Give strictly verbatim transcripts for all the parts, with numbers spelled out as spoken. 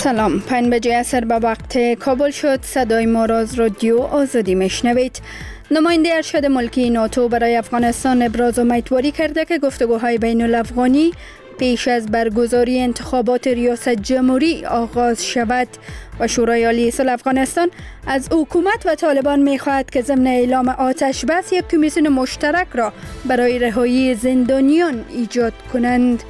سلام، پنج بجه عصر به وقت کابل شد. صدای ما را از رادیو آزادی میشنوید. نماینده ارشد ملکی ناتو برای افغانستان ابراز امیدواری کرده که گفتگوهای بین الافغانی پیش از برگزاری انتخابات ریاست جمهوری آغاز شود و شورای عالی صلح افغانستان از حکومت و طالبان می‌خواهد که ضمن اعلام آتش بس یک کمیسیون مشترک را برای رهایی زندانیان ایجاد کنند.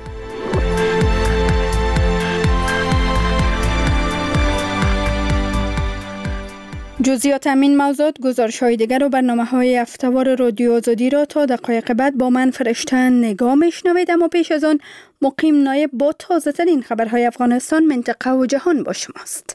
جزئیات همین موضوعات، گزارش‌های دیگر و برنامه‌های هفته‌وار رادیو آزادی را تا دقایق بعد با من فرشتن نگاه میشنوید. اما پیش از آن مقیم نایب با تازه‌ترین خبرهای افغانستان، منطقه و جهان با شماست.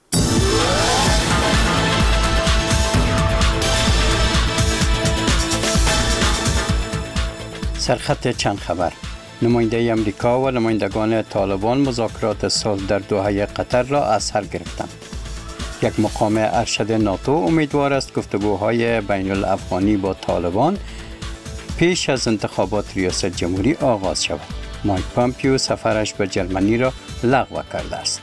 سرخط چند خبر. نماینده امریکا و نمایندگان طالبان مذاکرات صلح در دوحه قطر را از سر گرفتند. یک مقام ارشد ناتو امیدوار است گفتگوهای بین الافغانی با طالبان پیش از انتخابات ریاست جمهوری آغاز شود. مایک پامپیو سفرش به جرمنی را لغو کرده است.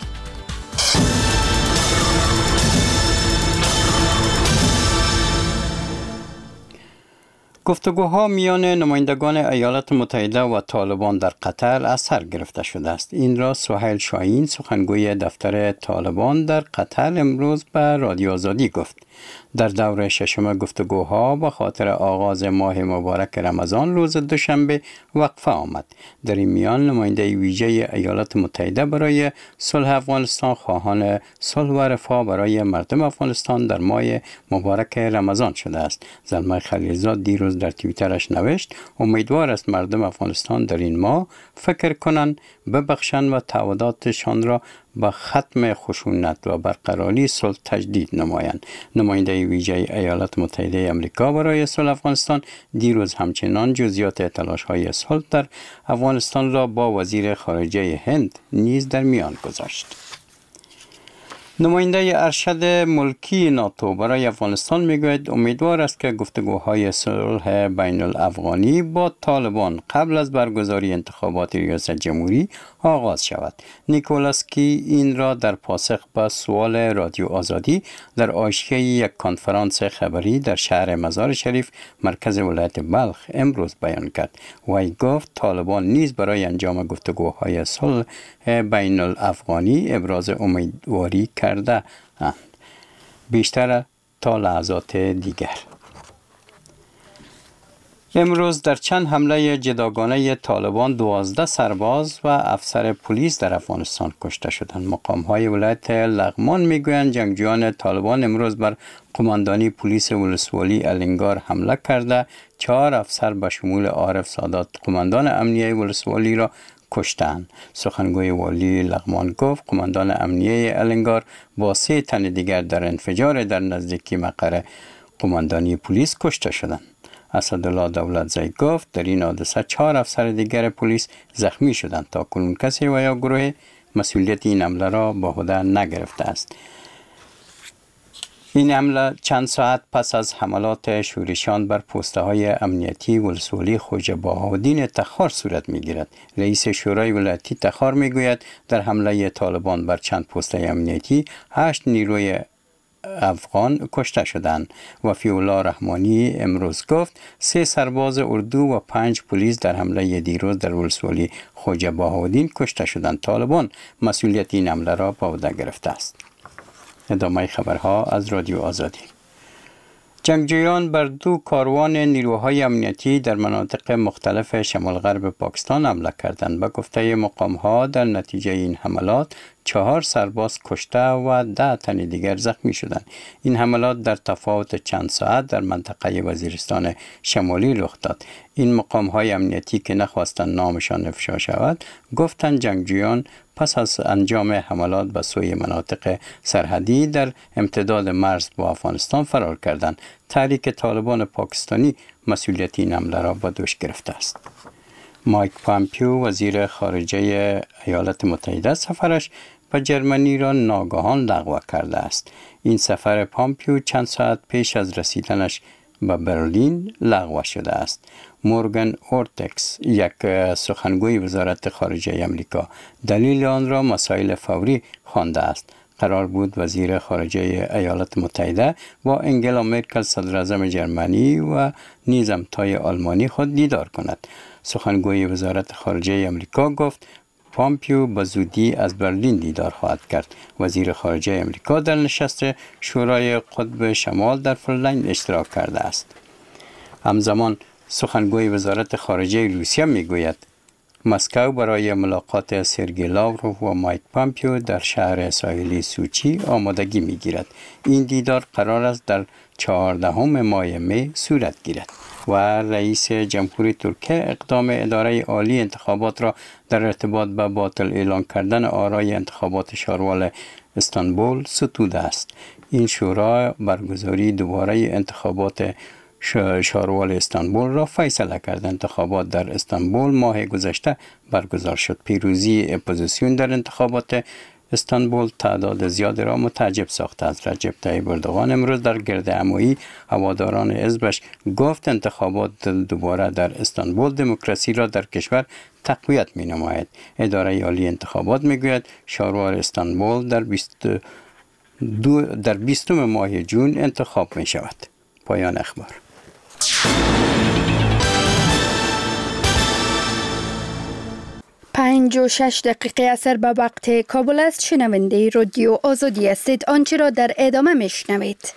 گفتگوها میان نمایندگان ایالات متحده و طالبان در قطر از سر گرفته شده است. این را سهیل شاهین، سخنگوی دفتر طالبان در قطر، امروز به رادیو آزادی گفت. در دور ششم گفتگوها به خاطر آغاز ماه مبارک رمضان روز دوشنبه وقفه آمد. در این میان نماینده ویژه ایالات متحده برای صلح افغانستان خواهان صلح و رفاه برای مردم افغانستان در ماه مبارک رمضان شده است. زلمه خلیلزاد دیروز در توییترش نوشت امیدوار است مردم افغانستان در این ماه فکر کنند، ببخشند و تعهداتشان را با ختم خشونت و برقراری صلح تجدید نمایند. نماینده ویژه ایالات متحده آمریکا برای صلح افغانستان دیروز همچنان جزئیات تلاش‌های صلح در افغانستان را با وزیر خارجه هند نیز در میان گذاشت. نماینده ارشد ملکی ناتو برای افغانستان میگوید امیدوار است که گفتگوهای صلح بین الافغانی با طالبان قبل از برگزاری انتخابات ریاست جمهوری آغاز شود. نیکولاسکی این را در پاسخ به سوال رادیو آزادی در حاشیه یک کنفرانس خبری در شهر مزار شریف مرکز ولایت بلخ امروز بیان کرد. وی گفت طالبان نیز برای انجام گفتگوهای صلح بین الافغانی ابراز امیدواری کرده اند. بیشتر تا لحظات دیگر. امروز در چند حمله جداگانه طالبان دوازده سرباز و افسر پلیس در افغانستان کشته شدند. مقام‌های ولایت لغمان میگویند جنگجویان طالبان امروز بر قماندانی پلیس ولسوالی الینگار حمله کرده چهار افسر به شمول عارف سادات قماندان امنیه ولسوالی را کشتند. سخنگوی والی لغمان گفت قماندان امنیه الینگار با سه تن دیگر در انفجار در نزدیکی مقر قماندانی پلیس کشته شدند. اسدالله دولتزی گفت در این حادثه چهار افسر دیگر پلیس زخمی شدند. تا کنون کسی و یا گروه مسئولیت این حمله را به عهده نگرفته است. این حمله چند ساعت پس از حملات شورشیان بر پسته های امنیتی ولسوالی خواجه بهاءالدین تخار صورت می گیرد. رئیس شورای ولایتی تخار می گوید در حمله طالبان بر چند پسته امنیتی هشت نیروی افغان کشته شدند. وفی الله رحمانی امروز گفت سه سرباز اردو و پنج پلیس در حمله دیروز در ولسوالی خواجه بهاءالدین کشته شدند. طالبان مسئولیت این حمله را به عهده گرفته است. ادامه خبرها از رادیو آزادی. جنگجویان بر دو کاروان نیروهای امنیتی در مناطق مختلف شمال غرب پاکستان حمله کردند. به گفته مقام‌ها در نتیجه این حملات چهار سرباز کشته و ده تن دیگر زخمی شدند. این حملات در تفاوت چند ساعت در منطقه وزیرستان شمالی رخ داد. این مقام‌های امنیتی که نخواستند نامشان افشا شود گفتند جنگجویان پس از انجام حملات به سوی مناطق سرحدی در امتداد مرز با افغانستان فرار کردند. تحریک طالبان پاکستانی مسئولیت این حمله را به دوش گرفته است. مایک پامپیو وزیر خارجه ایالات متحده سفرش به جرمنی را ناگهان لغو کرده است. این سفر پامپیو چند ساعت پیش از رسیدنش به برلین لغو شده است. مورگان اورتکس، یک سخنگوی وزارت خارجه آمریکا، دلیل آن را مسائل فوری خوانده است. قرار بود وزیر خارجه ایالات متحده با انگلا مرکل صدر اعظم جرمنی و نیز همتای آلمانی خود دیدار کند. سخنگوی وزارت خارجه آمریکا گفت پامپیو به زودی از برلین دیدار خواهد کرد. وزیر خارجه آمریکا در نشست شورای قطب شمال در فنلند اشتراک کرده است. همزمان سخنگوی وزارت خارجه روسیه میگوید مسکو برای ملاقات سرگئی لاوروف و مایک پامپیو در شهر ساحلی سوچی آمادگی میگیرد. این دیدار قرار است در چهاردهم ماه می صورت گیرد و رئیس جمهوری ترکیه اقدام اداره عالی انتخابات را در ارتباط به باطل اعلان کردن آرای انتخابات شاروال استانبول ستوده است. این شورا برگزاری دوباره انتخابات شاروال استانبول را فیصله کرد. انتخابات در استانبول ماه گذشته برگزار شد. پیروزی اپوزیسیون در انتخابات استانبول تعداد زیادی را متعجب ساخته است. رجب طیب اردوغان امروز در گرد همایی هواداران حزبش گفت انتخابات دوباره در استانبول دموکراسی را در کشور تقویت می نماید. اداره عالی انتخابات می گوید شاروال استانبول در بیست دو در بیستم ماه جون انتخاب می شود. پایان اخبار. پنج و شش دقیقه اثر به وقت کابل است. شنونده رادیو آزادی هستید. آنچه را در ادامه میشنوید.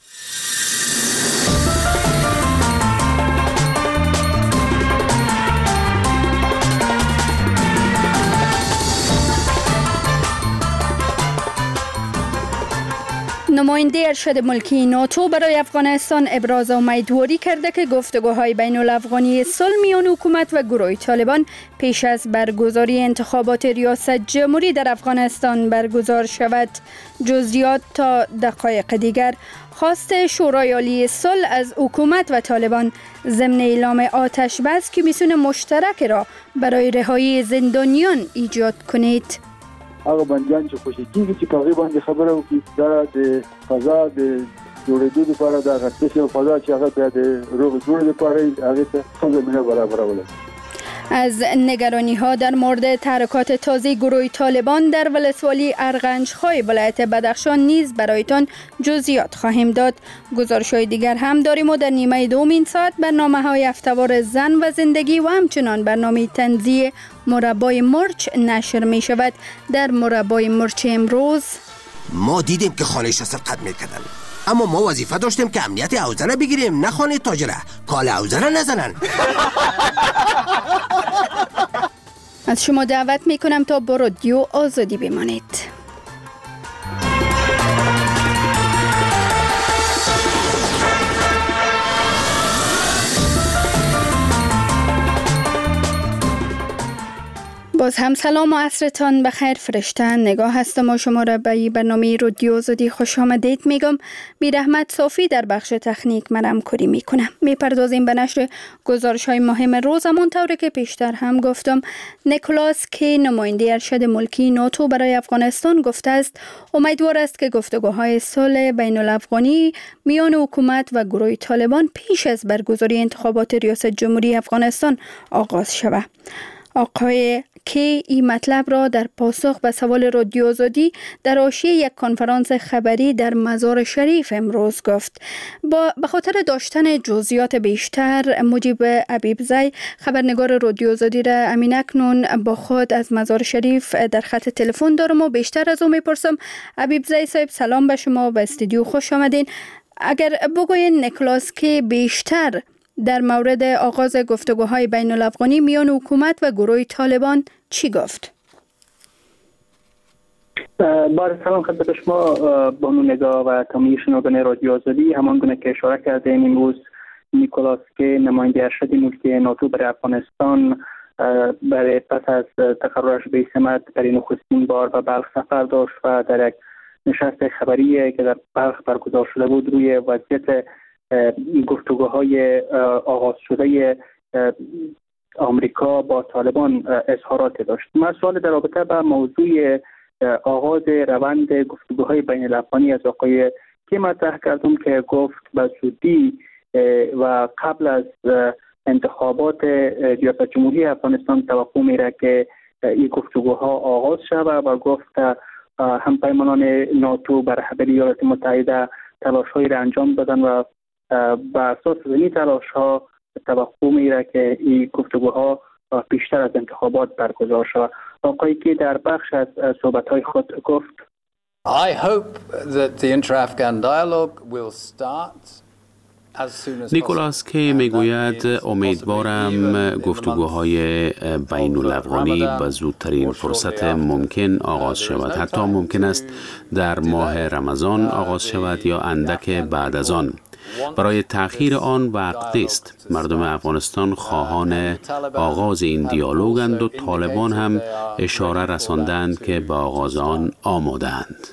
نماینده ارشد ملکی ناتو برای افغانستان ابراز امیدواری کرده که گفتگوهای بین الافغانی صلح میان حکومت و گروه طالبان پیش از برگزاری انتخابات ریاست جمهوری در افغانستان برگزار شود. جزئیات تا دقایق دیگر. خواست شورای عالی صلح از حکومت و طالبان ضمن اعلام آتش بس که میسون مشترک را برای رهایی زندانیان ایجاد کنید. هغه بندیان چې خوشی کیږي چې په باندې خبره وکړي دا د فضا د جوړېدو لپاره د غټې او فضا چې هغه د روغ جوړ لپاره هغه ته څنګه برابرول. از نگرانی ها در مورد تحرکات تازه گروه طالبان در ولسوالی ارغنجخای ولایت بدخشان نیز برایتان جزئیات خواهیم داد. گزارش های دیگر هم داریم و در نیمه دوم این ساعت برنامه های هفته‌وار زن و زندگی و همچنان برنامه طنزی مربای مرچ نشر می شود. در مربای مرچ امروز ما دیدیم که خانه را سرقت میکردن، اما ما وظیفه داشتیم که امنیت اوزره بگیریم، نه خانه تاجره. کال اوزره نزنن. از شما دعوت می کنم تا با رادیو آزادی بمانید. باز هم سلام و عصرتان بخیر. فرشته نگاه هستم و شما را به برنامه رادیو آزادی خوش آمدید میگم. بیرحمت صافی در بخش تکنیک من همکاری میکنم. میپردازیم به نشر گزارش های مهم روزمون. طوری که پیشتر هم گفتم نیکولاس کی نماینده ارشد ملکی ناتو برای افغانستان گفته است امیدوار است که گفتگوهای صلح بین الافغانی میان حکومت و گروه طالبان پیش از برگزاری انتخابات ریاست جمهوری افغانستان آغاز شود. آقای که این مطلب را در پاسخ به سوال رادیو آزادی در حاشیه یک کنفرانس خبری در مزار شریف امروز گفت. با به خاطر داشتن جزئیات بیشتر مجیب حبیبزی خبرنگار رادیو آزادی را امین اکنون با خود از مزار شریف در خط تلفن دارم و بیشتر از او میپرسم. حبیبزی صاحب سلام به شما، به استودیو خوش آمدین. اگر بگوین نیکلاس که بیشتر در مورد آغاز گفتگوهای بین الافغانی میان حکومت و گروه طالبان چی گفت؟ بار سلام خدمت شما بانو نگاه و تمامی شنوندگان رادیو آزادی. همان گونه که اشاره کردیم امروز نیکولاس که نماینده ارشد ملکی ناتو برای افغانستان برای پس از تقررش به سمت برای نخستین بار به بلخ سفر داشت و در یک نشست خبری که در بلخ برگزار شده بود روی وضعیت گفتگوهای آغاز شده آمریکا با طالبان اظهارات داشت. من سوال در رابطه با موضوع آغاز روند گفتگوهای بین الافغانی از آقای کی مطرح کردم که گفت به زودی و قبل از انتخابات ریاست جمهوری افغانستان توقع میره که این گفتگوها آغاز شود و گفت همپیمانان ناتو بر رهبری ایالات متحده تلاش‌هایی را انجام دادن و بر اساس این تلاش‌ها توقع میره که این گفتگوها بیشتر از انتخابات برگزار شود. آقایی که در بخش از صحبت‌های خود گفت I hope that the inter-Afghan dialogue will start. نیکولاس کی میگوید امیدوارم گفتگوهای بین الافغانی به زودترین فرصت ممکن آغاز شود. حتی ممکن است در ماه رمضان آغاز شود یا اندک بعد از آن. برای تأخیر آن وقت نیست. مردم افغانستان خواهان آغاز این دیالوگند و طالبان هم اشاره رساندند که به آغاز آن آماده‌اند.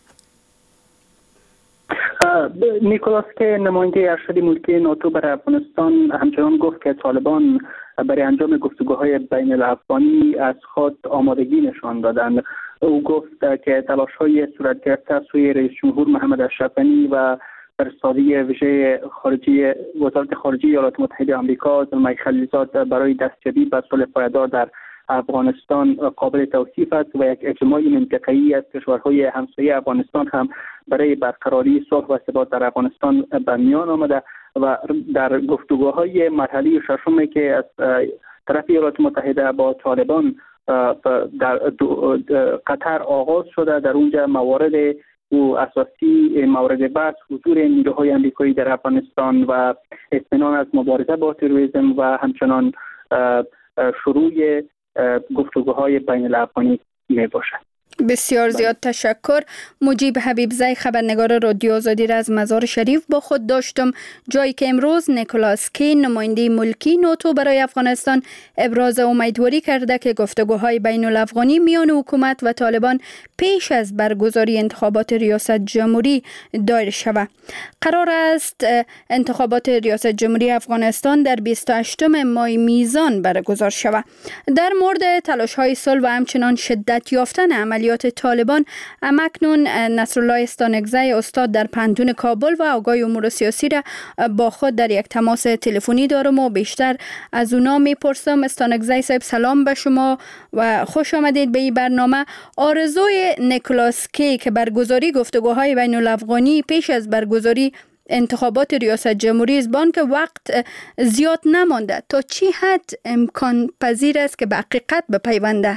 نیکولاس که نماینده ارشد ملکی ناتو برای افغانستان همچنان گفت که طالبان برای انجام گفتگوهای بین الافغانی از خود آمادگی نشان دادند. او گفت که تلاش‌های صورت گرفته از سوی رئیس جمهور محمد اشرف غنی و فرستاده ویژه خارجی وزارت خارجه ایالات متحده آمریکا زلمای خلیلزاد برای دستیابی به صلح پایدار در افغانستان قابل توصیف است و یک اجتماع منطقه‌ای از کشورهای همسایه افغانستان هم برای برقراری صلح و ثبات در افغانستان به میان آمده و در گفتگوهای مرحله ششم که از طرف ایالات متحده با طالبان در قطر آغاز شده، در اونجا موارد و اساسی مورد بحث حضور نیروهای آمریکایی در افغانستان و اطمینان از مبارزه با تروریسم و همچنان شروع گفتگوهای بین الافغانی می باشد. بسیار زیاد تشکر. مجیب حبیبزی خبرنگار رادیو آزادی را از مزار شریف با خود داشتم، جایی که امروز نیکولاس کی نماینده ملکی ناتو برای افغانستان ابراز امیدواری کرده که گفتگوهای بین الافغانی میان حکومت و طالبان پیش از برگزاری انتخابات ریاست جمهوری دایر شود. قرار است انتخابات ریاست جمهوری افغانستان در بیست و هشتم ماه میزان برگزار شود. در مورد تلاش‌های صلح و همچنان شدت یافتن عملیات طالبان اکنون نصرالله استانکزی استاد در پنتون کابل و آگاه امور سیاسی را با خود در یک تماس تلفنی دارم و بیشتر از اونا میپرسم. استانکزی صاحب سلام به شما و خوش آمدید به این برنامه. آرزوی نیکولاس کی که برگزاری گفتگوهای بین الافغانی پیش از برگزاری انتخابات ریاست جمهوری است، بان که وقت زیاد نمانده، تا چی حد امکان پذیر است که به حقیقت بپیونده؟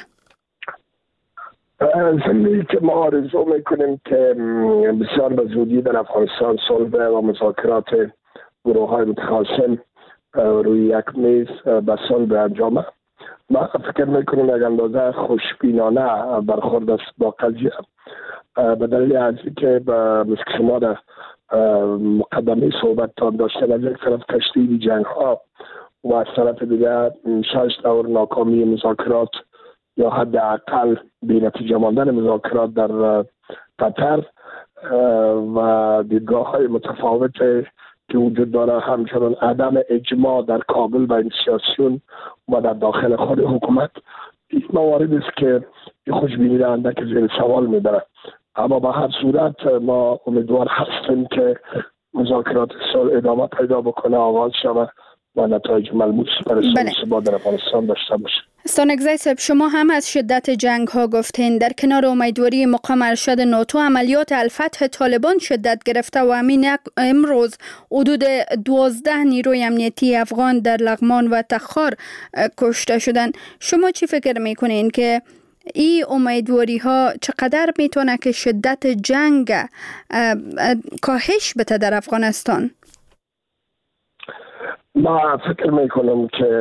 زمینی که ما آرزو میکنیم که بسیار به زودی در افغانستان صلح و مذاکرات گروه های متخاصم روی یک میز به صلح انجامه. ما فکر میکنیم یک اندازه خوشبینانه برخورد است با قضیه، به دلیل از اینکه مثل شما در مقدمه صحبت تان داشتن، از یک طرف تشدید جنگ ها و از طرف دیگر شش دور ناکامی مذاکرات یا حداقل بی‌نتیجه ماندن مذاکرات در قطر و دیدگاه های متفاوت که وجود داره، همچنان عدم اجماع در کابل بین سیاسیون و در داخل خود حکومت، این موارد است که خوشبینی را اندک زیر سوال میبره. اما به هر صورت ما امیدوار هستیم که مذاکرات صلح ادامه پیدا بکنه، آغاز شود و نتایج ملموس برای صلح ثبات در افغانستان داشته باشه. استانکزی صاحب، شما هم از شدت جنگ ها گفتین. در کنار امیدواری مقام ارشد ناتو، عملیات الفتح طالبان شدت گرفته و همین امروز حدود دوازده نیروی امنیتی افغان در لغمان و تخار کشته شدن. شما چی فکر میکنین که این امیدواری ها چقدر میتونه که شدت جنگ کاهش بده در افغانستان؟ ما فکر میکنم که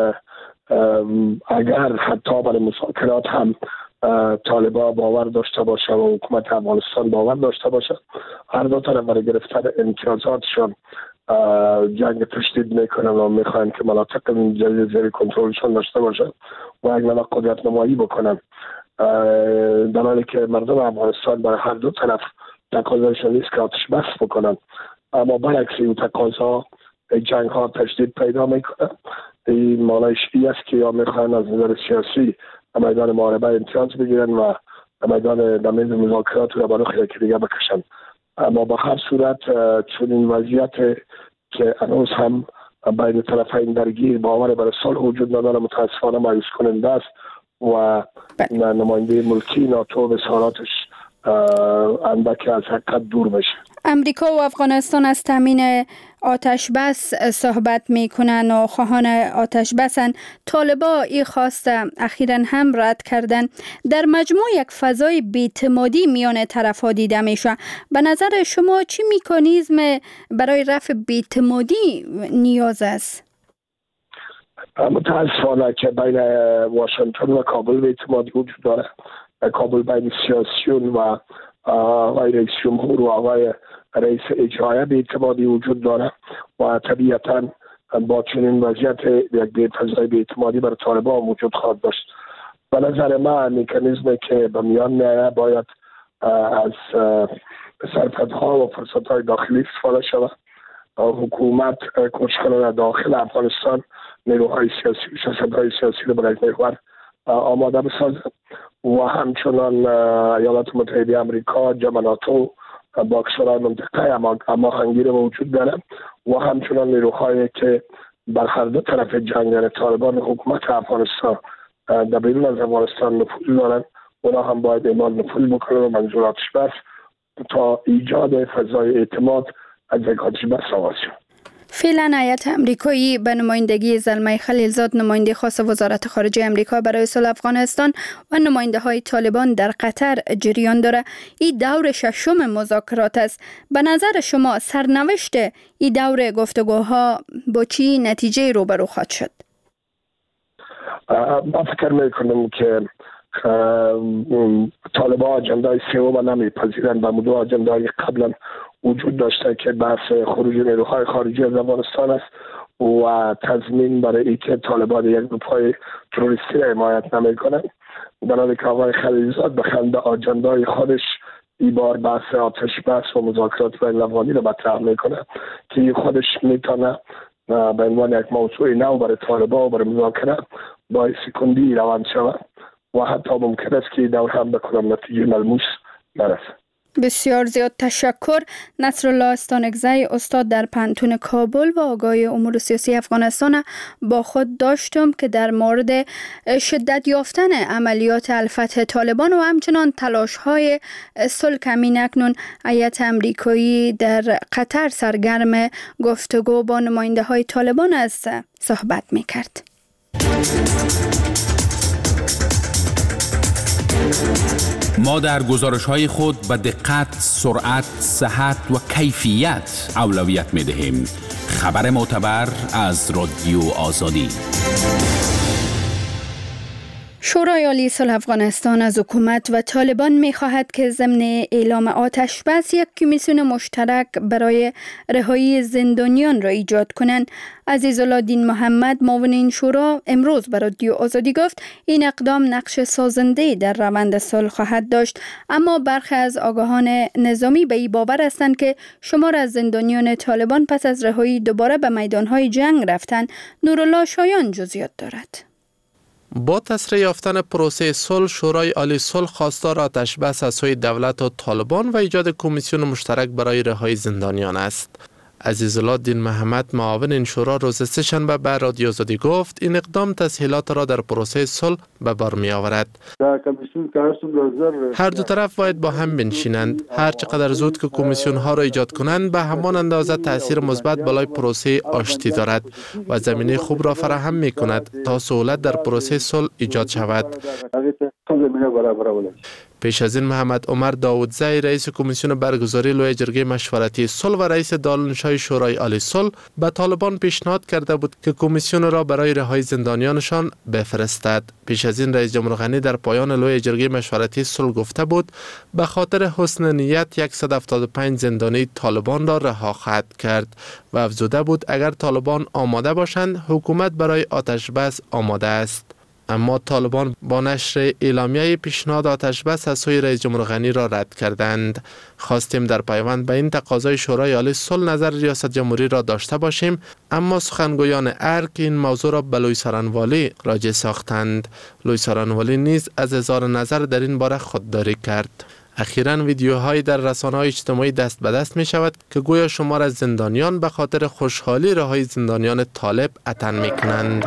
اگر حتی برای مذاکرات هم طالبان باور داشته باشه و حکومت افغانستان باور داشته باشه، هر دو طرف برای گرفتن امتیازاتشان جنگ تشدید میکنن و میخواین که مناطق جدید زیر کنترلشان داشته باشه و یک نوع قدرت نمایی بکنن، در حالی که مردم افغانستان برای هر دو طرف تقاضایشان نیست که آتش بس بکنن، اما برعکس این تقاضا جنگ ها تشدید پیدا میکنه. این معنیش این است که یا میخواین از نظر سیاسی میدان محاربه امتیاز بگیرن و میدان دمیز مذاکرات رو برای یکی دیگه بکشن. اما با هر صورت چون این وضعیت که هنوز هم بین طرفین درگیر باور بر صلح وجود نداره متاسفانه مایوس کننده است و نماینده ملکی ناتو به سالاتش اندکی از حقیقت دور بشه. امریکا و افغانستان از تامین آتش بس صحبت میکنن و خواهان آتش بسن. طالبا این خواست اخیراً هم رد کردن. در مجموع یک فضای بی‌اعتمادی میان طرف‌ها دیده میشه. به نظر شما چی مکانیزم برای رفع بی‌اعتمادی نیاز است؟ متاسفانه که بین واشنگتن و کابل بی‌اعتمادی وجود داره. کابل بین سیاسیون و آقای رئیس جمهور و آقای رئیس اجرایی بی‌اعتمادی وجود داره و طبیعتاً با چنین وضعیت یک فضای بی‌اعتمادی برای طالبان وجود خواهد داشت. به نظر من مکانیزمی که به میان میآید باید از سرپدها و فرصت‌های داخلی استفاده شود. حکومت کوشش کنه داخل افغانستان نیروهای سیاسی و سیاست‌های سیاسی رو برای محور آماده بسازه و همچنان ایالات متحده آمریکا جمع ناتو با کشورهای منطقه اما هنگیر موجود داره و همچنان نیروهایی که بر هر دو طرف جنگ یعنی طالبان حکومت افغانستان در بیرون از افغانستان نفوذ دارن اونا هم باید اعمال نفوذ بکنن و منظوراتش بس تا ایجاد فضای اعتماد از یک آتش بس آغاز شد. فعلا هیئت امریکایی به نمایندگی زلمه خلیلزاد نماینده خاص وزارت خارجه امریکا برای صلح افغانستان و نماینده های طالبان در قطر جریان داره. این دور ششم مذاکرات است. به نظر شما سرنوشت این دور گفتگوها با چی نتیجه روبرو خواهد شد؟ من فکر میکنم که طالبان اجندای سوم نمیپذیرند و مدو اجندای قبلا وجود داشته که بحث خروج نیروهای خارجی از افغانستان است و تضمین برای اینکه طالبان یک گروه تروریستی را حمایت نمیکنند. بنابراین که آقای خلیلزاد به خنده اجندای خودش این بار بحث آتش بس و مذاکرات بین الافغانی را مطرح میکنه که خودش میتونه به عنوان یک موضوع نو برای طالبان و برای مذاکره باعث کندی روان شود و حتی ممکن است که دور هم بکنم نتیجه ملموس نرسه. بسیار زیاد تشکر. نصرالله استانکزی استاد در پانتون کابل و آگاهی امور سیاسی افغانستان با خود داشتم که در مورد شدت یافتن عملیات الفتح طالبان و همچنان تلاش های صلح کمین اکنون هیئت امریکایی در قطر سرگرم گفتگو با نماینده های طالبان است صحبت می کرد. ما در گزارش‌های خود به دقت، سرعت، صحت و کیفیت اولویت می‌دهیم. خبر معتبر از رادیو آزادی. شورای عالی صلح افغانستان از حکومت و طالبان می‌خواهد که ضمن اعلام آتش بس یک کمیسیون مشترک برای رهایی زندانیان را ایجاد کنند. عزیزالله دین محمد معاون این شورا امروز به رادیو آزادی گفت این اقدام نقش سازنده در روند صلح خواهد داشت، اما برخی از آگاهان نظامی به این باور هستند که شمار از زندانیان طالبان پس از رهایی دوباره به میدان‌های جنگ رفتن. نورالله شایان جزئیات دارد. با تسریع یافتن پروسه صلح، شورای عالی صلح خواستار آتش بس از سوی دولت و طالبان و ایجاد کمیسیون مشترک برای رهایی زندانیان است. عزیزالله دین محمد معاون این شورا روز سه‌شنبه به رادیو آزادی گفت این اقدام تسهیلات را در پروسه صلح به بار می آورد. هر دو طرف باید با هم بنشینند. هر چقدر زود که کمیسیون ها را ایجاد کنند به همان اندازه تاثیر مثبت بالای پروسه آشتی دارد و زمینه خوب را فراهم می کند تا سهولت در پروسه صلح ایجاد شود. پیش از این محمد عمر داودزی رئیس کمیسیون برگزاری لوی جرگه مشورتی صلح و رئیس دارالنشای شورای عالی صلح به طالبان پیشنهاد کرده بود که کمیسیون را برای رهایی زندانیانشان بفرستد. پیش از این رئیس جمهور غنی در پایان لوی جرگه مشورتی صلح گفته بود به خاطر حسن نیت صد و هفتاد و پنج زندانی طالبان را رها خواهد کرد و افزوده بود اگر طالبان آماده باشند حکومت برای آتش بس آماده است. اما طالبان با نشر اعلامیه پیشنهاد آتش بس از سوی رئیس جمهور غنی را رد کردند. خواستیم در پیوند به این تقاضای شورای عالی صلح نظر ریاست جمهوری را داشته باشیم، اما سخنگویان ارگ این موضوع را به لوی سارنوالی راجع ساختند. لوی سارنوالی نیز از اظهار نظر در این باره خودداری کرد. اخیراً ویدیوهایی در رسانه‌های اجتماعی دست به دست می شود که گویا شمار از زندانیان به خاطر خوشحالی رهایی زندانیان طالب عطن می کنند.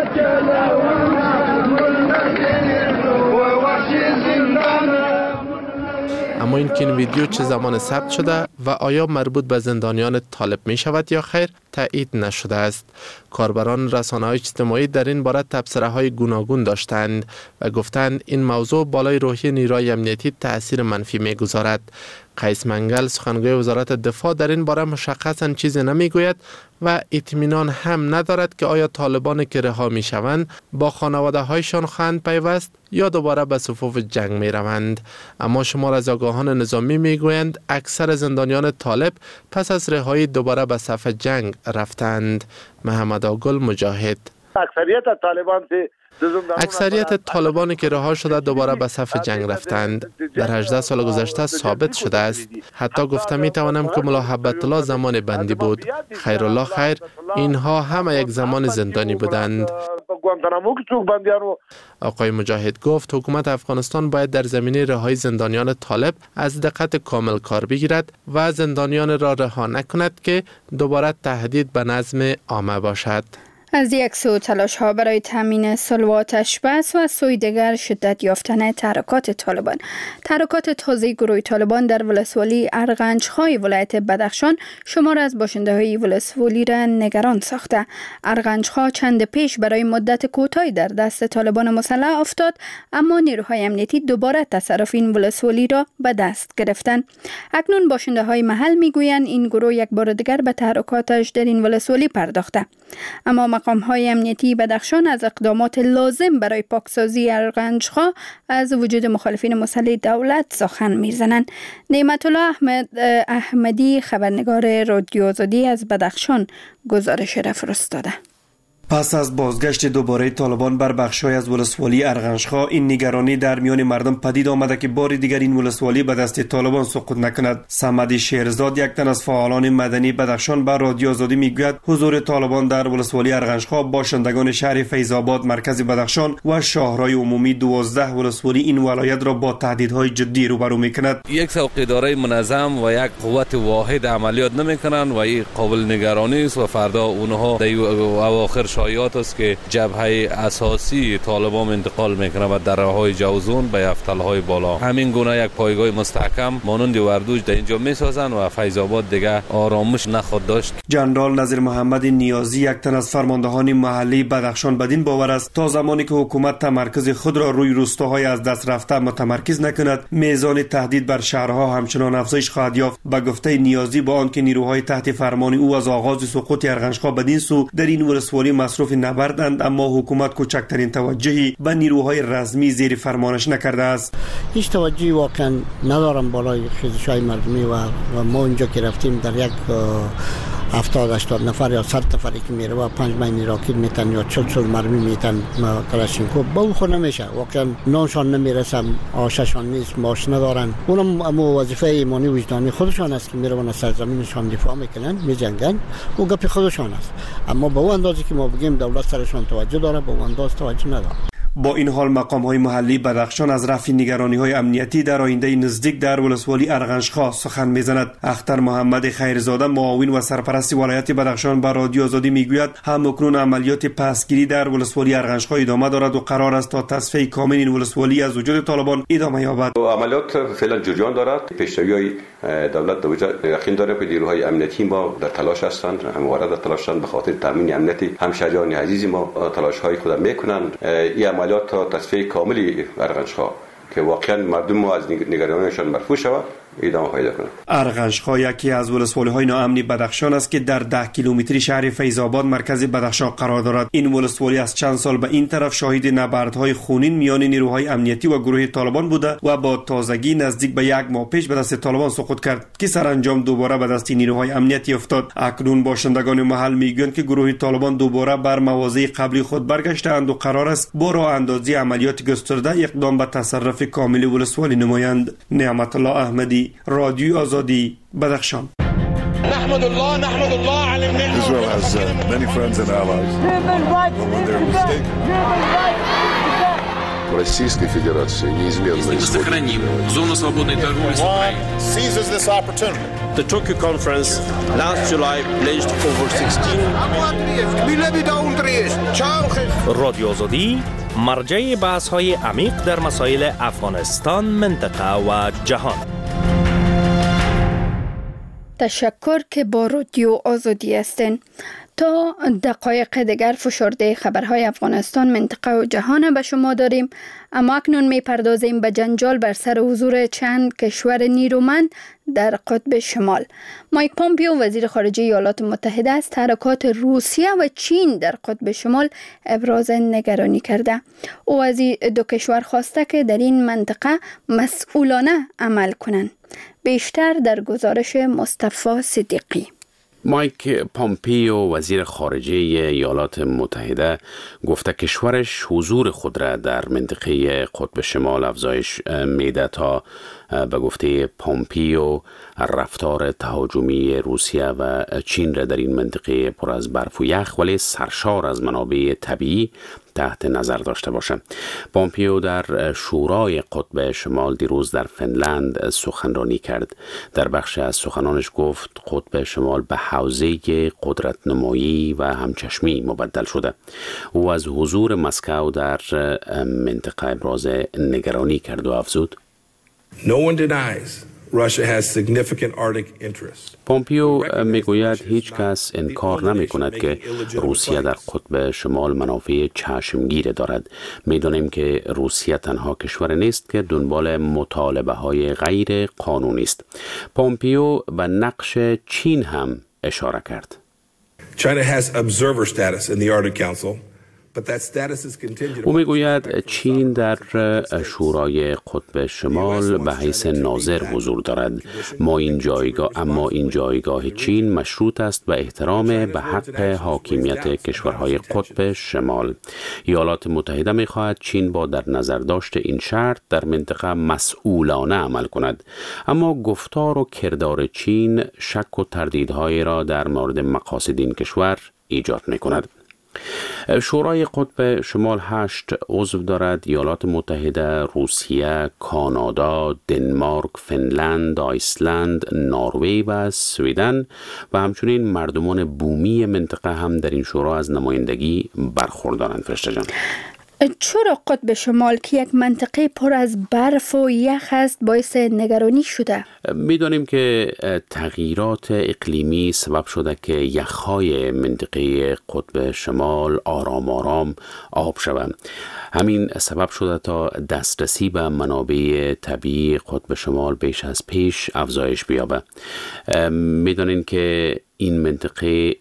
اما این که این ویدیو چه زمان ثبت شده و آیا مربوط به زندانیان طالب می شود یا خیر تایید نشده است. کاربران رسانه‌های اجتماعی در این باره تبصره‌های گوناگون داشتند و گفتند این موضوع بالای روحی نیروهای امنیتی تأثیر منفی می‌گذارد. قیس منگل سخنگوی وزارت دفاع در این باره مشخصاً چیزی نمیگوید و اطمینان هم ندارد که آیا طالبان که رها میشوند با خانواده‌هایشان خواهند پیوست یا دوباره به صفوف جنگ میروند. اما شمار از آگاهان نظامی میگویند اکثر زندانیان طالب پس از رهایی دوباره به صف جنگ رفتند. محمد آگل مجاهد: اکثریت طالبان اکثریت طالبانی که رها شده دوباره به صف جنگ رفتند. در هجده سال گذشته ثابت شده است. حتی گفته می توانم که ملا هبت الله زمان بندی بود. خیرالله خیر، اینها همه یک زمان زندانی بودند. آقای مجاهد گفت حکومت افغانستان باید در زمینه رهایی زندانیان طالب از دقت کامل کار بگیرد و زندانیان را رها نکند که دوباره تهدید به نظم عامه باشد. از یک سو تلاش ها برای تامین صلح و آتش بس و از سوی دیگر شدت یافتن تحرکات طالبان. تحرکات تازه گروه طالبان در ولسوالی ارغنج‌های ولایت بدخشان شمار از باشنده های ولسوالی را نگران ساخته. ارغنج‌ها چند پیش برای مدت کوتاهی در دست طالبان مسلح افتاد، اما نیروهای امنیتی دوباره تصرف این ولسوالی را به دست گرفتند. اکنون باشنده های محل میگویند این گروه یک بار دیگر به تحرکاتش در این ولسوالی پرداخته. اما مقام‌های امنیتی بدخشان از اقدامات لازم برای پاکسازی ارغنج‌ها از وجود مخالفین مسلح دولت سخن می‌زنند. نعمت الله احمد احمدی خبرنگار رادیو آزادی از بدخشان گزارش را فرستاده. پس از بازگشت دوباره طالبان بر بخش‌های از ولسوالی ارغنج‌ها، این نگرانی در میان مردم پدید آمده که بار دیگر این ولسوالی به دست طالبان سقوط نکند. صمد شیرزاد، یک تن از فعالان مدنی بدخشان، بر رادیو آزادی میگوید حضور طالبان در ولسوالی ارغنج‌ها باشندگان شهر فیض‌آباد مرکز بدخشان و شاهرای عمومی دوازده ولسوالی این ولایت را با تهدیدهای جدی روبرو میکند. یک اداره منظم و یک قوت واحد عملیات نمیکنند و این قابل نگرانی است و فردا اونها در اواخر شایعات است که جبهه اساسی طالبان انتقال میکنه و دره‌های جوزون به یفتل‌های بالا. همین گونه یک پایگاه مستحکم مانند وردوج در اینجا میسازن و فیض‌آباد دیگه آرامش نخواهد داشت. جنرال نظیر محمد نیازی، یک تن از فرماندهان محلی بدخشان، بدین باور است تا زمانی که حکومت تمرکز خود را روی روستاهای از دست رفته متمرکز نکند، میزان تهدید بر شهرها همچنان افزایش خواهد یافت. به گفته نیازی، با آنکه نیروهای تحت فرمان او از آغاز سقوط ارغنج‌ها بدین سو در این ولسوالی مصروف نبردند، اما حکومت کوچکترین توجهی به نیروهای رزمی زیر فرمانش نکرده است. هیچ توجهی واقعا ندارم بالای خیزش‌های مردمی و, و ما اینجا که رفتیم در یک هفتاد هشتاد نفر یا صد نفری که میره و پنج مین راکت میتن یا چل چل مرمی میتن کلاشینکو با اون خود نمیشه. واقعا نانشان نمیرسم، آششان نیست، ماش ندارن. اونم اما وظیفه ایمانی وجدانی خودشان است که میرون از سرزمینشان دفاع میکنن، میجنگن، اون گپ خودشان است. اما با اون اندازی که ما بگیم دولت سرشان توجه داره، با اون انداز توجه نداره. با این حال مقام‌های محلی بدخشان از رفع نگرانی‌های امنیتی در آینده نزدیک در ولسوالی ارغنج‌ها سخن می‌زند. اختر محمد خیرزاده، معاون و سرپرست ولایت بدخشان، با رادیو آزادی میگوید همکنون عملیات پسگیری در ولسوالی ارغنج‌ها ادامه دارد و قرار است تا تصفیه کامل این ولسوالی از وجود طالبان ادامه یابد. عملیات فعلا جریان دارد. پیشروی‌های دولت در یقین داره که نیروهای امنیتی ما در تلاش هستند، همواره در تلاش هستند به خاطر تامین امنیتی همشهریان عزیز ما تلاش‌های خود می‌کنند. این عملیات تا تصفیه کاملی ارغنج‌ها که واقعا مردم ما از نگرانیشان مرفوع شود ادامه پیدا کنه. ارغنج‌ها یکی از ولسوالی‌های ناامنی بدخشان است که در ده کیلومتری شهر فیض‌آباد مرکز بدخشان قرار دارد. این ولسوالی از چند سال به این طرف شاهد نبردهای خونین میان نیروهای امنیتی و گروه طالبان بوده و با تازگی نزدیک به یک ماه پیش به دست طالبان سقوط کرد که سرانجام دوباره به دست نیروهای امنیتی افتاد. اکنون باشندگان محل میگویند که گروه طالبان دوباره بر مواضع قبلی خود برگشتند و قرار است با راه اندازی عملیات گسترده اقدام به تصرف کامل ولسوالی نمایند. نعمت الله احمدی، رادیو آزادی، بدخشان. نحمد الله نحمد الله على النعمة. Israel has uh, many friends and allies. в Российской Федерации неизменно Если мы сохраним зону свободной торговли с Украиной. Seizes this opportunity. The Tokyo conference last July pledged over sixteen رادیو آزادی مرجع بحث‌های عمیق در مسائل افغانستان، منطقه و جهان. تشکر که با رادیو آزادی هستین. تا دقایق دیگر فشرده خبرهای افغانستان، منطقه و جهان به شما داریم، اما اکنون می پردازیم به جنجال بر سر حضور چند کشور نیرومند در قطب شمال. مایک پومپیو وزیر خارجه ایالات متحده از تحرکات روسیه و چین در قطب شمال ابراز نگرانی کرده. او از دو کشور خواسته که در این منطقه مسئولانه عمل کنند. بیشتر در گزارش مصطفی صدیقی. مایک پومپیو وزیر خارجه ایالات متحده گفته کشورش حضور خود را در منطقه قطب شمال افزایش میده تا به گفته پومپیو رفتار تهاجمی روسیه و چین را در این منطقه پر از برف و یخ ولی سرشار از منابع طبیعی تحت نظر داشته باشه. پومپیو در شورای قطب شمال دیروز در فنلند سخنرانی کرد. در بخش از سخنانش گفت قطب شمال به حوزه قدرت نمایی و همچشمی مبدل شده. او از حضور مسکو در منطقه ابراز نگرانی کرد و افزود No one denies Russia has significant Arctic interests. پومپیو میگوید هیچ کس انکار نمی کند که روسیه در قطب شمال منافع چشمگیر دارد. میدانیم که روسیه تنها کشور نیست که دنبال مطالبه های غیر قانونی است. پومپیو به نقش چین هم اشاره کرد. China has observer status in the Arctic Council. او میگوید چین در شورای قطب شمال به حیث ناظر حضور دارد. ما این جایگاه اما این جایگاه چین مشروط است به احترام به حق حاکمیت کشورهای قطب شمال. ایالات متحده میخواهد چین با در نظر داشت این شرط در منطقه مسئولانه عمل کند. اما گفتار و کردار چین شک و تردیدهای را در مورد مقاصد این کشور ایجاد میکند. شورای قطب شمال هشت عضو دارد: ایالات متحده، روسیه، کانادا، دنمارک، فنلند، آیسلند، نروژ و سوئدن و همچنین مردمان بومی منطقه هم در این شورا از نمایندگی برخوردارند. فرشته جان، چرا قطب شمال که یک منطقه پر از برف و یخ است باعث نگرانی شده؟ میدانیم که تغییرات اقلیمی سبب شده که یخهای منطقه قطب شمال آرام آرام آب شوند. همین سبب شده تا دسترسی به منابع طبیعی قطب شمال بیش از پیش افزایش بیابه. میدانیم که این منطقه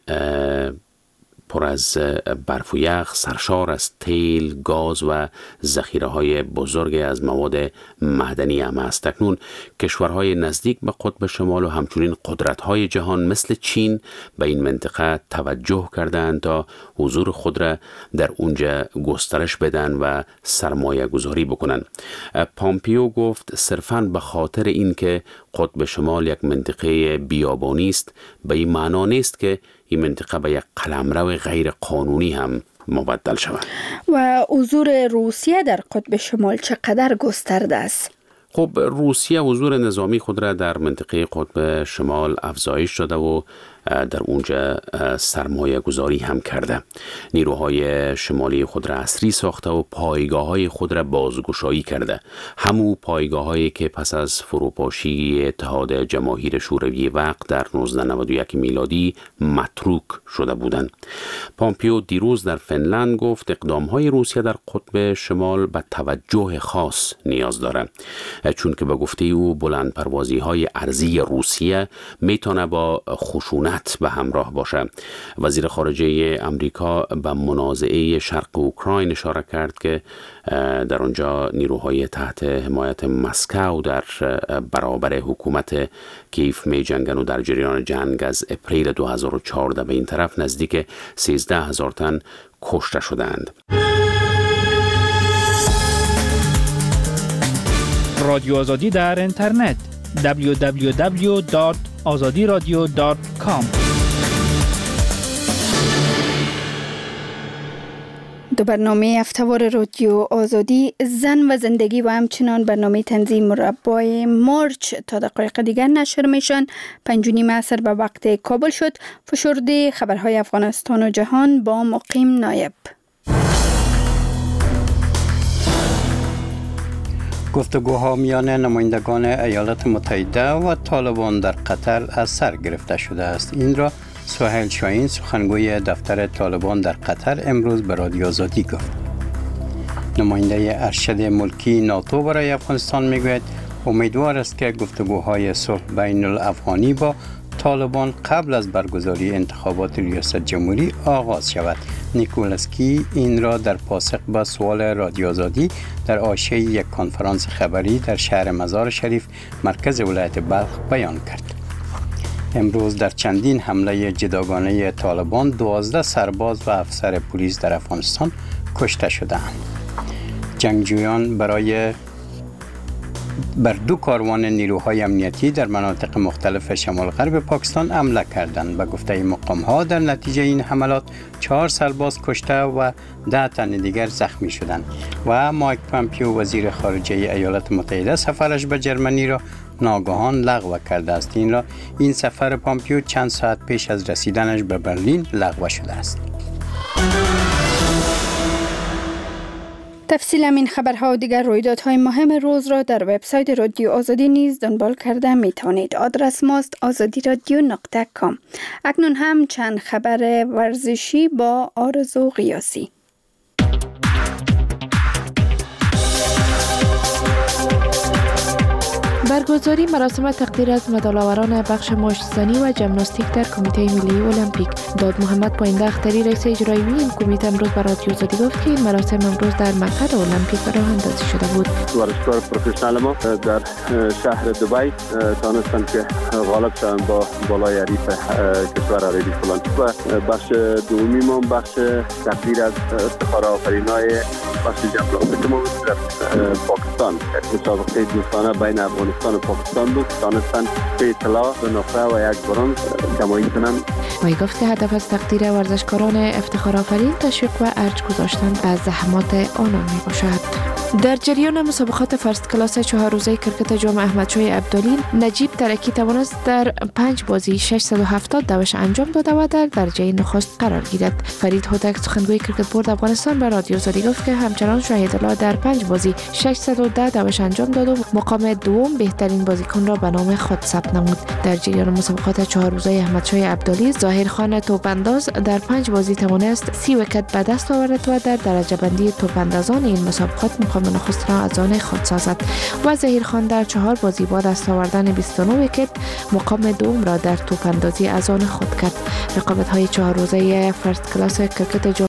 پر از برف و یخ، سرشار از تیل، گاز و ذخیره‌های بزرگ از مواد معدنی هم است. اکنون کشورهای نزدیک به قطب شمال و همچنین قدرت‌های جهان مثل چین به این منطقه توجه کردند تا حضور خود را در اونجا گسترش بدن و سرمایه گذاری بکنن. پومپیو گفت صرفاً به خاطر اینکه قطب شمال یک منطقه بیابانی است به این معنا نیست که این منطقه به یک قلمرو غیر قانونی هم مبدل شود. و حضور روسیه در قطب شمال چقدر گسترده است؟ خب روسیه حضور نظامی خود را در منطقه قطب شمال افزایش داده و در اونجا سرمایه گذاری هم کرده. نیروهای شمالی خود را عصری ساخته و پایگاه های خود را بازگشایی کرده. همو پایگاه هایی که پس از فروپاشی اتحاد جماهیر شوروی وقت در نوزده نود و یک میلادی متروک شده بودند. پومپیو دیروز در فنلند گفت اقدام های روسیه در قطب شمال به توجه خاص نیاز داره، چون که به گفته او بلند پروازی های ارضی روسیه میتونه با خشونت به همراه باشه. وزیر خارجه امریکا به منازعه شرق اوکراین اشاره کرد که در آنجا نیروهای تحت حمایت مسکو در برابر حکومت کیف می جنگن و در جریان جنگ از اپریل دو هزار و چهارده به این طرف نزدیک سیزده هزار تن کشته شدند. رادیو آزادی در اینترنت دبلیو دبلیو دبلیو دات آزادی رادیو دات کام. دو برنامه هفته‌وار رادیو آزادی، زن و زندگی و همچنان برنامه تنظیم مربع مارچ تا دقایق دیگر نشر میشن. پنج و نیم عصر به وقت کابل شد. فشرده خبرهای افغانستان و جهان با مقیم نایب. گفتگوها میان نمایندگان ایالات متحده و طالبان در قطر از سر گرفته شده است. این را سهیل شاهین، سخنگوی دفتر طالبان در قطر، امروز به رادیو آزادی گفت. نماینده ارشد ملکی ناتو برای افغانستان میگوید امیدوار است که گفتگوهای صلح بین الافغانی با طالبان قبل از برگزاری انتخابات ریاست جمهوری آغاز شود. نیکولاسکی این را در پاسخ به سوال رادیو آزادی در حاشیه یک کنفرانس خبری در شهر مزار شریف، مرکز ولایت بلخ، بیان کرد. امروز در چندین حمله جداگانه طالبان دوازده سرباز و افسر پلیس در افغانستان کشته شدند. جنگجویان برای بر دو کاروان نیروهای امنیتی در مناطق مختلف شمال غرب پاکستان حمله کردند. به گفته مقام‌ها در نتیجه این حملات چهار سرباز کشته و ده تن دیگر زخمی شدند و مایک پامپیو، وزیر خارجه ایالات متحده، سفرش به جرمنی را ناگهان لغو کرده است. این را این سفر پامپیو چند ساعت پیش از رسیدنش به برلین لغو شده است. تفصیل این خبرها و دیگر رویدادهای مهم روز را در وبسایت رادیو آزادی نیز دنبال کرده می توانید. آدرس ماست آزادی رادیو نقطه کام. اکنون هم چند خبر ورزشی با آرزو قیاسی. برگزاری مراسم تقدیر از مدال‌آوران بخش مشت‌زنی و ژیمناستیک در کمیته ملی المپیک. داد محمد پاینده اختری، رئیس اجرایی این کمیته، امروز برای رادیو آزادی گفت که این مراسم امروز در مقر المپیک راه اندازی شده بود. ورزشکار پروفسیونال ما در شهر دبی تانستند که غالب شوند با بالای حریف کشور عربی فلانت و بخش دومی ما بخش تقدیر از افتخار آفرینای بخش ژیمناستیک ما در پاکستان مسابقه دوستانه بین افغانستان و پاکستان بود. تانستند سه طلا، دو نقره و یک برنز کمایی کنند. وی گفت که هدف از تقدیر ورزشکاران افتخار آفرین تشویق و ارج گذاشتن از زحمات آنان می باشد. در جریان مسابقات فرست کلاس چهار روزه کرکت جام احمدشاه عبدالی، نجیب ترکی توانست در پنج بازی ششصد و هفتاد دوش انجام داده و در درجه نخست قرار گیرد. فرید هوتک، سخنگوی کرکت بورد افغانستان، به رادیو آزادی گفت که همچنان شاهد الله در پنج بازی ششصد و ده دوش انجام داد و مقام دوم بهترین بازیکن را به نام خود ثبت نمود. در جریان مسابقات چهار روزه احمدشاه عبدالی، ظاهر خان توپانداز در پنج بازی توانست سی ویکت به دست آورد و در درجه بندی توپاندازان این مسابقات مقام نخست را از آن خود سازد و ظاهر خان در چهار بازی با دست آوردن بیست و نه ویکت مقام دوم را در توپاندازی از آن خود کرد. رقابت‌های چهار روزه فرست کلاس کرکت